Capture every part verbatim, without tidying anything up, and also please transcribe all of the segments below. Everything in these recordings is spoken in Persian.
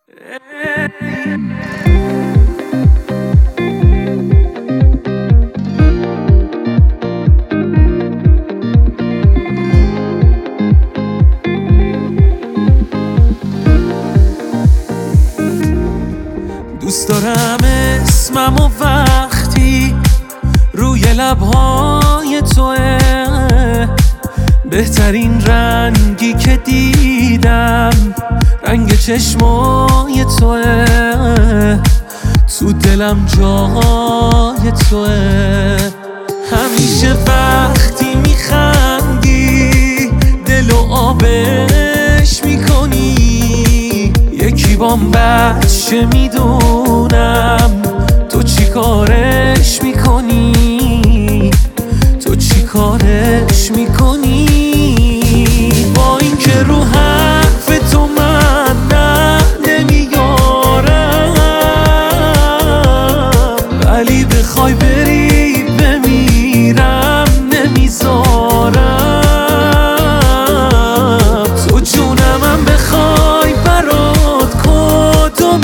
دوست دارم اسمم و وقتی روی لبهای توه، بهترین رنگی که دیدم رنگ چشمای توه، تو دلم جای توه. همیشه وقتی میخندی دلو آبش میکنی، یکی بام بچه میدونم تو چی کارش میکنی، تو چی کارش میکنی. با این که رو حرف تو من نه نمیارم، ولی بخوای بری بمیرم نمیذارم. تو جونمم بخوای برات کدو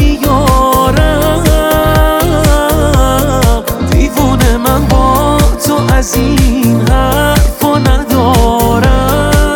میارم، دیوونه من با تو از این حرفا ندارم.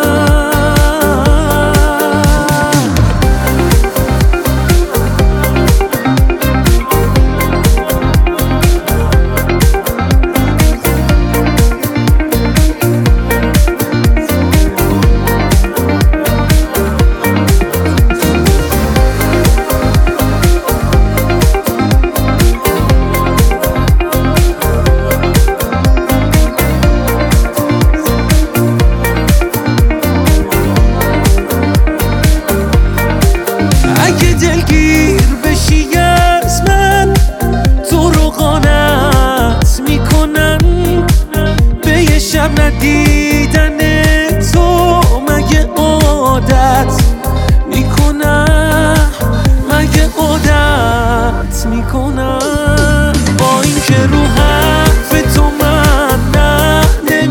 اگه دلگیر بشی از من، تو رو قانت میکنن به یه شب ندیدن تو. مگه عادت میکنم، مگه عادت میکنم. با این که رو حرف تو من نه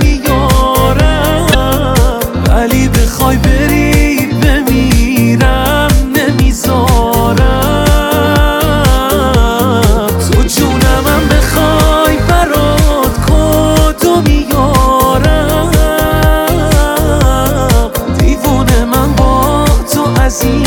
نمیارم، ولی بخوای بری بمیرم نمیذارم. تو جونمم بخوای برات کدو میارم، دیوونه من با تو از این